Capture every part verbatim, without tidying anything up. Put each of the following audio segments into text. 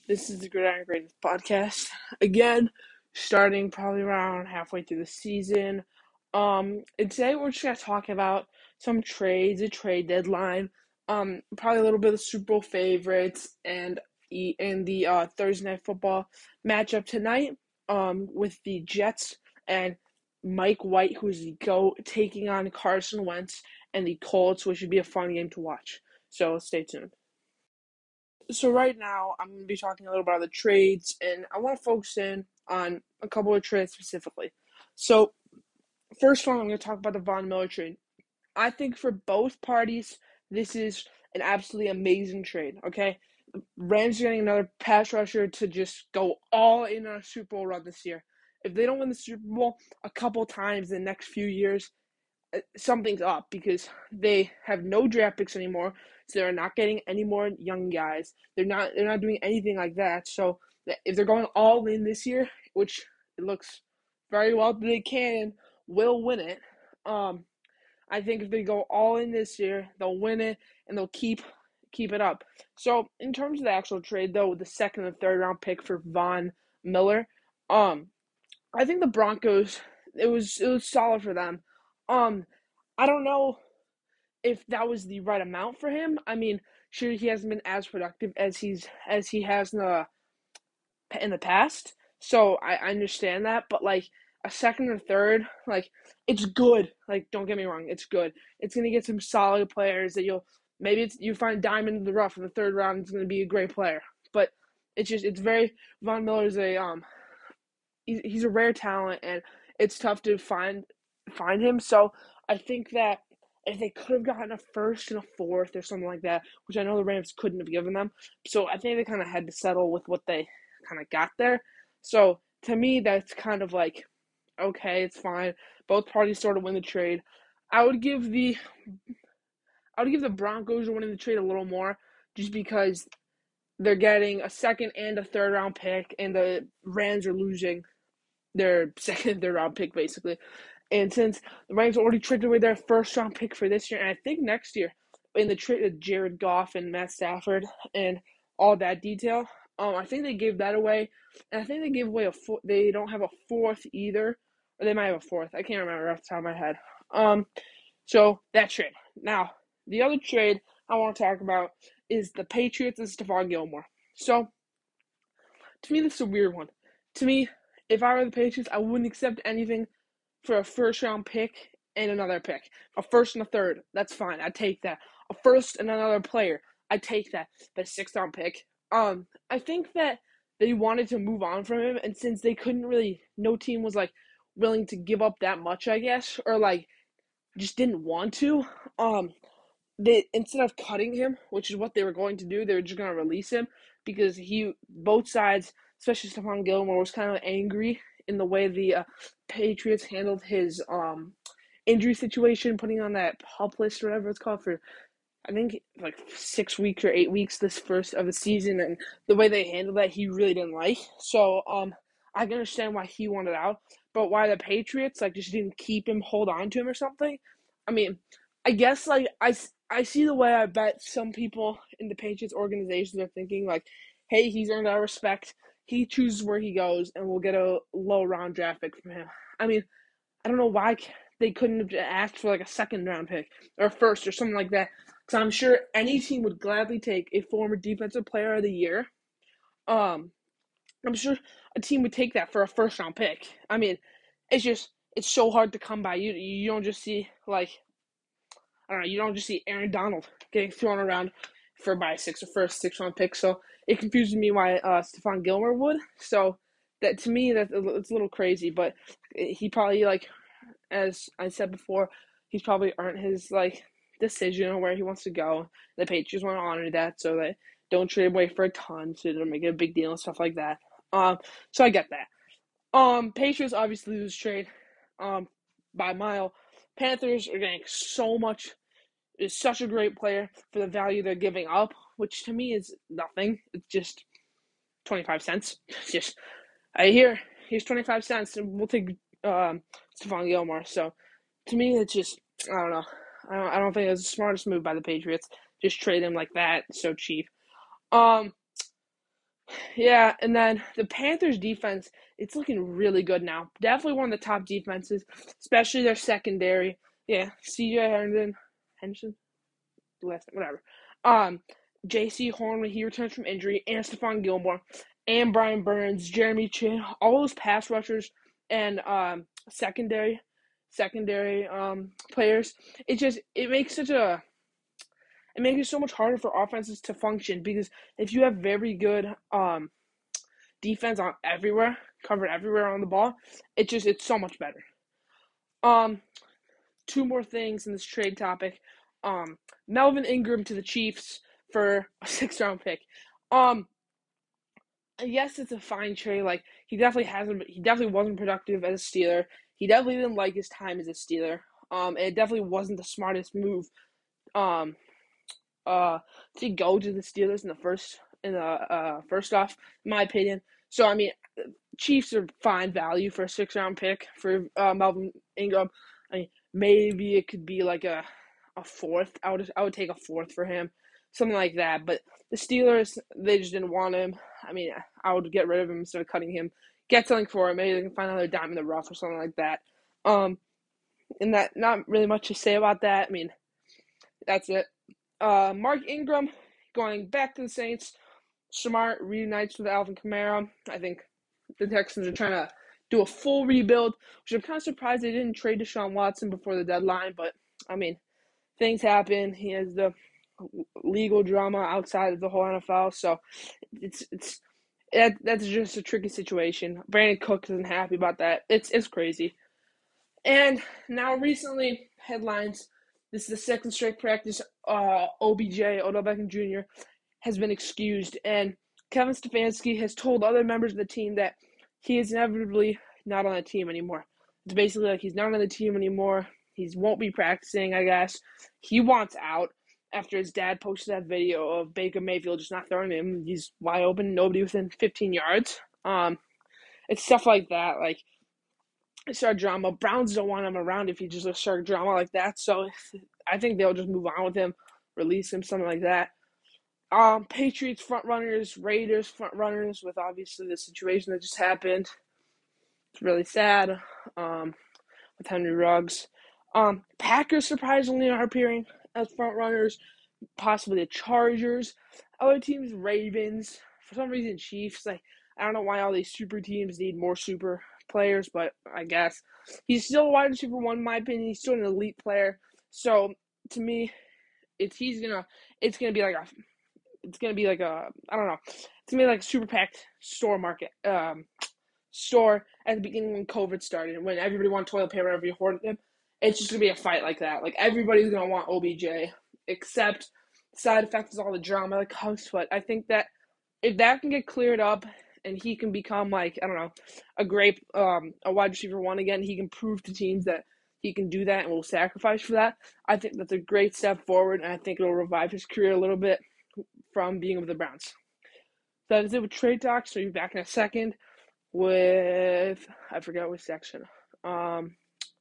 This is the Gridiron Greatness podcast. Again, starting probably around halfway through the season. Um, and today we're just gonna talk about some trades, a trade deadline, um, probably a little bit of Super Bowl favorites, and e- and the uh, Thursday night football matchup tonight. Um, with the Jets and Mike White, who is the GOAT, taking on Carson Wentz and the Colts, which should be a fun game to watch. So stay tuned. So right now, I'm going to be talking a little about the trades, and I want to focus in on a couple of trades specifically. So first one, I'm going to talk about the Von Miller trade. I think for both parties, this is an absolutely amazing trade. Okay, Rams are getting another pass rusher to just go all in on a Super Bowl run this year. If they don't win the Super Bowl a couple times in the next few years, something's up because they have no draft picks anymore, so they're not getting any more young guys. They're not they're not doing anything like that. So if they're going all in this year, which it looks very well they can, will win it. Um, I think if they go all in this year, they'll win it and they'll keep keep it up. So in terms of the actual trade, though, the second and third round pick for Von Miller, um, I think the Broncos it was it was solid for them. Um, I don't know if that was the right amount for him. I mean, sure he hasn't been as productive as he's as he has in the in the past, so I, I understand that. But like a second or third, like it's good. Like don't get me wrong, it's good. It's gonna get some solid players that you'll maybe it's, you find diamond in the rough in the third round. It's gonna be a great player, but it's just it's very Von Miller's a um he's, he's a rare talent and it's tough to find find him. So I think that if they could have gotten a first and a fourth or something like that, which I know the Rams couldn't have given them, so I think they kind of had to settle with what they kind of got there. So to me, that's kind of like okay, it's fine. Both parties sort of win the trade. I would give the I would give the Broncos winning the trade a little more, just because they're getting a second and a third round pick, and the Rams are losing their second, third round pick basically. And since the Rams already traded away their first round pick for this year, and I think next year in the trade of Jared Goff and Matt Stafford and all that detail, um, I think they gave that away, and I think they gave away a four, they don't have a fourth either, or they might have a fourth. I can't remember off the top of my head. Um, so that trade. Now the other trade I want to talk about is the Patriots and Stephon Gilmore. So to me, this is a weird one. To me, if I were the Patriots, I wouldn't accept anything for a first round pick and another pick. A first and a third, that's fine. I take that. A first and another player, I take that. But a sixth round pick, um, I think that they wanted to move on from him, and since they couldn't really, no team was like willing to give up that much, I guess, or like just didn't want to. Um, they instead of cutting him, which is what they were going to do, they were just gonna release him because he both sides, especially Stephon Gilmore, was kind of angry in the way the uh, Patriots handled his um injury situation, putting on that pup list or whatever it's called for I think like six weeks or eight weeks this first of the season, and the way they handled that he really didn't like. So um I can understand why he wanted out, but why the Patriots like just didn't keep him, hold on to him or something. I mean, I guess like I, I see the way I bet some people in the Patriots organization are thinking like, hey, he's earned our respect. He chooses where he goes, and we'll get a low round draft pick from him. I mean, I don't know why they couldn't have asked for like a second round pick or a first or something like that. Because I'm sure any team would gladly take a former defensive player of the year. Um, I'm sure a team would take that for a first round pick. I mean, it's just it's so hard to come by. You you don't just see like I don't know. You don't just see Aaron Donald getting thrown around for by six or first six round pick. So it confuses me why uh, Stephon Gilmore would. So that to me that it's a little crazy, but he probably like as I said before, he's probably earned his like decision on where he wants to go. The Patriots want to honor that, so they don't trade away for a ton, so they don't make it a big deal and stuff like that. Um, so I get that. Um, Patriots obviously lose trade, um, by a mile. Panthers are getting so much. Is such a great player for the value they're giving up, which to me is nothing. It's just twenty five cents. It's just I hear here's twenty five cents, and we'll take um Stephon Gilmore. So to me, it's just I don't know. I don't, I don't think it's the smartest move by the Patriots. Just trade him like that, so cheap. Um, Yeah, and then the Panthers defense, it's looking really good now. Definitely one of the top defenses, especially their secondary. Yeah, C J Henderson, Henderson, last whatever. Um, J C Horn when he returns from injury, and Stephon Gilmore, and Brian Burns, Jeremy Chin, all those pass rushers and um secondary, secondary um players. It just it makes such a it makes it so much harder for offenses to function because if you have very good um defense on everywhere, covered everywhere on the ball, it just it's so much better. Um, two more things in this trade topic. Um, Melvin Ingram to the Chiefs for a six round pick. Um, yes, it's a fine trade. Like he definitely hasn't. He definitely wasn't productive as a Steeler. He definitely didn't like his time as a Steeler. Um, it definitely wasn't the smartest move. Um, uh, to go to the Steelers in the first in the uh first off, in my opinion. So I mean, Chiefs are fine value for a six round pick for uh, Melvin Ingram. I mean, maybe it could be like a a fourth. I would I would take a fourth for him, something like that. But the Steelers, they just didn't want him. I mean, I would get rid of him instead of cutting him. Get something for him. Maybe they can find another dime in the rough or something like that. Um, and that not really much to say about that. I mean, that's it. Uh, Mark Ingram going back to the Saints. Smart reunites with Alvin Kamara. I think the Texans are trying to do a full rebuild, which I'm kind of surprised they didn't trade Deshaun Watson before the deadline. But, I mean, things happen. He has the legal drama outside of the whole N F L. So, it's it's that, that's just a tricky situation. Brandon Cook isn't happy about that. It's, it's crazy. And now recently, headlines. This is the second straight practice. Uh, O B J, Odell Beckham Junior, has been excused. And Kevin Stefanski has told other members of the team that he is inevitably not on the team anymore. It's basically like he's not on the team anymore. He won't be practicing, I guess. He wants out after his dad posted that video of Baker Mayfield just not throwing him. He's wide open, nobody within fifteen yards. Um, it's stuff like that. Like, start drama. Browns don't want him around if he just start drama like that. So I think they'll just move on with him, release him, something like that. Um, Patriots front runners, Raiders front runners, with obviously the situation that just happened. It's really sad. Um, with Henry Ruggs. Um, Packers surprisingly are appearing as front runners. Possibly the Chargers. Other teams, Ravens. For some reason, Chiefs. Like I don't know why all these super teams need more super players, but I guess he's still a wide receiver one in my opinion. He's still an elite player. So to me, it's he's gonna it's gonna be like a it's gonna be like a I don't know. It's gonna be like a super packed store market um store at the beginning when COVID started, when everybody wanted toilet paper, everybody hoarded them. It's just gonna be a fight like that. Like everybody's gonna want O B J, except the side effect is all the drama that comes to it. I think that if that can get cleared up and he can become like I don't know a great um a wide receiver one again, he can prove to teams that he can do that and will sacrifice for that. I think that's a great step forward, and I think it'll revive his career a little bit from being with the Browns. So that is it with trade talks. So you'll be back in a second with I forgot which section. Um,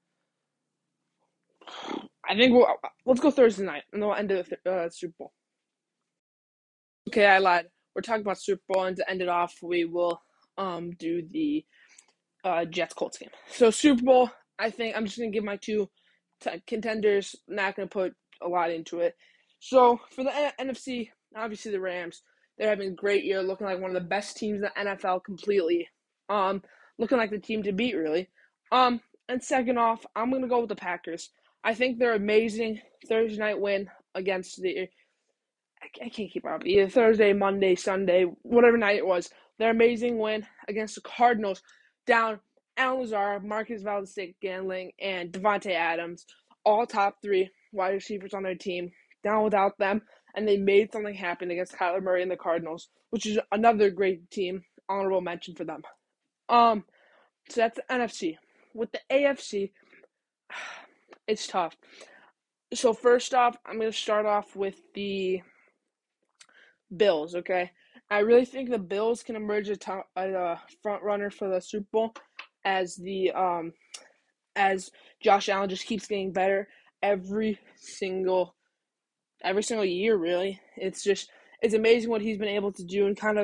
I think we'll let's go Thursday night, and then we'll end it with uh, Super Bowl. Okay, I lied. We're talking about Super Bowl, and to end it off, we will um do the uh, Jets Colts game. So Super Bowl, I think I'm just gonna give my two t- contenders. Not gonna put a lot into it. So for the N F C, obviously the Rams. They're having a great year, looking like one of the best teams in the N F L completely. Um, looking like the team to beat, really. Um, and second off, I'm gonna go with the Packers. I think they're amazing. Thursday night win against the I can't keep up. Either Thursday, Monday, Sunday, whatever night it was. Their amazing win against the Cardinals. Down Alan Lazard, Marcus Valdes-Scantling, and Devontae Adams. All top three wide receivers on their team. Down without them. And they made something happen against Kyler Murray and the Cardinals, which is another great team. Honorable mention for them. Um, So that's the N F C. With the A F C, it's tough. So first off, I'm going to start off with the Bills, okay? I really think the Bills can emerge as top, as a front runner for the Super Bowl as the um as Josh Allen just keeps getting better every single every single year, really. It's just it's amazing what he's been able to do and kind of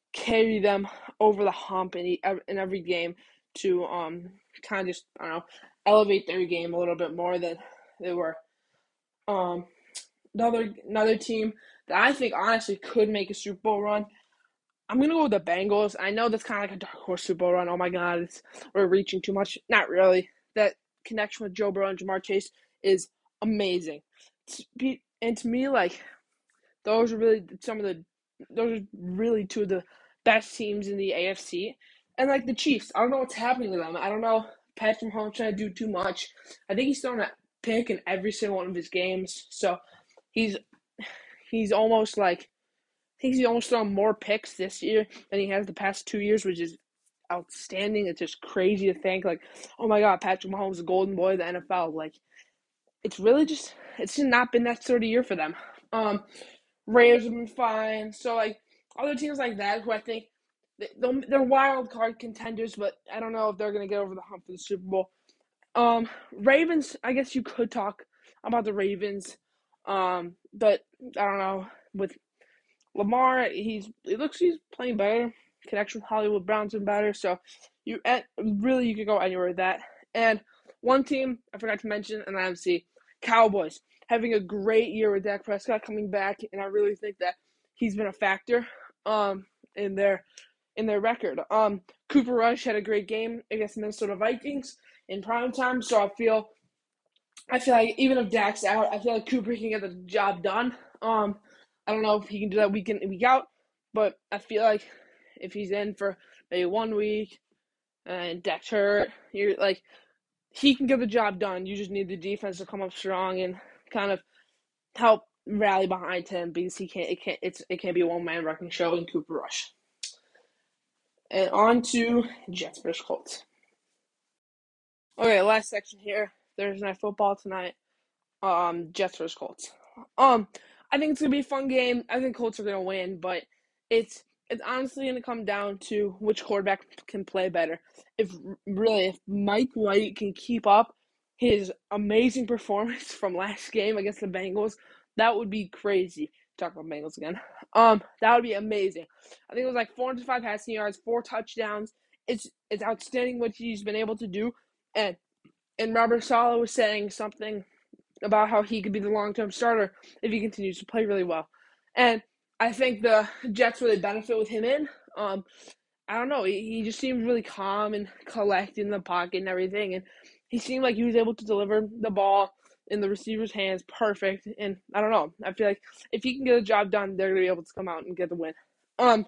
carry them over the hump in, in every game to um kind of just, I don't know, elevate their game a little bit more than they were. Um, another another team that I think honestly could make a Super Bowl run. I'm gonna go with the Bengals. I know that's kind of like a dark horse Super Bowl run. Oh my God, it's we're reaching too much. Not really. That connection with Joe Burrow and Ja'Marr Chase is amazing. And to me, like, those are really some of the those are really two of the best teams in the A F C. And like the Chiefs, I don't know what's happening to them. I don't know. Patrick Mahomes trying to do too much. I think he's throwing a pick in every single one of his games. So he's he's almost like I think he's almost thrown more picks this year than he has the past two years, which is outstanding. It's just crazy to think, like, oh my God, Patrick Mahomes, the golden boy of the N F L. Like, it's really just it's just not been that sort of year for them. Um, Raiders have been fine. So, like, other teams like that who I think they're wild card contenders, but I don't know if they're going to get over the hump for the Super Bowl. Um, Ravens, I guess you could talk about the Ravens. Um, but I don't know. With Lamar, he's it looks he's playing better. Connection with Hollywood Brown's been better. So, you really you could go anywhere with that. And one team I forgot to mention, and I have to see Cowboys having a great year with Dak Prescott coming back, and I really think that he's been a factor um, in their in their record. Um, Cooper Rush had a great game against the Minnesota Vikings in prime time, so I feel I feel like even if Dak's out, I feel like Cooper can get the job done. Um, I don't know if he can do that week in week out, but I feel like if he's in for maybe one week and Dak's hurt, you're like he can get the job done. You just need the defense to come up strong and kind of help rally behind him because he can't. It can't. It's it can't be a one man wrecking show in Cooper Rush. And on to Jets versus Colts. Okay, last section here. Thursday Night Football tonight. Um, Jets versus Colts. Um, I think it's gonna be a fun game. I think Colts are gonna win, but it's it's honestly gonna come down to which quarterback can play better. If really, if Mike White can keep up his amazing performance from last game against the Bengals, that would be crazy. Talk about Bengals again. Um, that would be amazing. I think it was like four hundred five passing yards, four touchdowns. It's it's outstanding what he's been able to do, and and Robert Saleh was saying something about how he could be the long-term starter if he continues to play really well. And I think the Jets really benefit with him in. Um, I don't know. He, he just seemed really calm and collected in the pocket and everything. And he seemed like he was able to deliver the ball in the receiver's hands perfect. And I don't know. I feel like if he can get the job done, they're going to be able to come out and get the win. Um,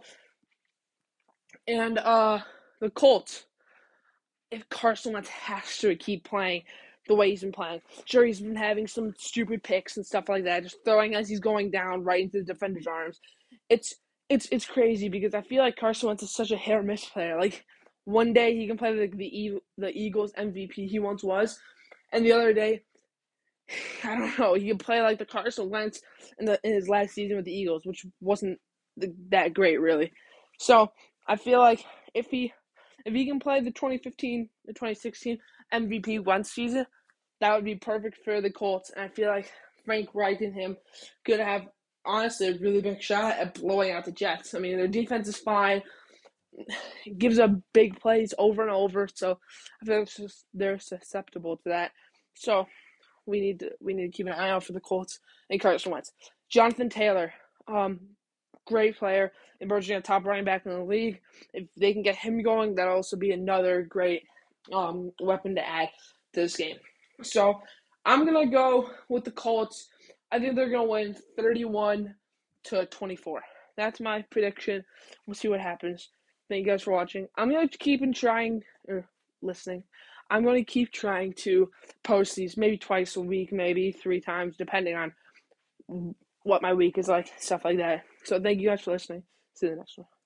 and uh, the Colts, if Carson Wentz has to keep playing the way he's been playing. Sure, he's been having some stupid picks and stuff like that, just throwing as he's going down right into the defender's arms. It's it's it's crazy because I feel like Carson Wentz is such a hit or miss player. Like one day he can play the the, the Eagles M V P he once was, and the other day, I don't know, he can play like the Carson Wentz in the in his last season with the Eagles, which wasn't that great really. So I feel like if he if he can play the twenty fifteen, the twenty sixteen M V P Wentz season, that would be perfect for the Colts. And I feel like Frank Reich and him could have, honestly, a really big shot at blowing out the Jets. I mean, their defense is fine. It gives up big plays over and over. So I feel like they're susceptible to that. So we need to we need to keep an eye out for the Colts and Carson Wentz. Jonathan Taylor, um, great player, emerging a top running back in the league. If they can get him going, that'll also be another great um, weapon to add to this game. So I'm gonna go with the Colts. I think they're gonna win thirty-one to twenty-four. That's my prediction. We'll see what happens. Thank you guys for watching. I'm gonna keep on trying or listening. I'm gonna keep trying to post these maybe twice a week, maybe three times, depending on what my week is like, stuff like that. So thank you guys for listening. See you in the next one.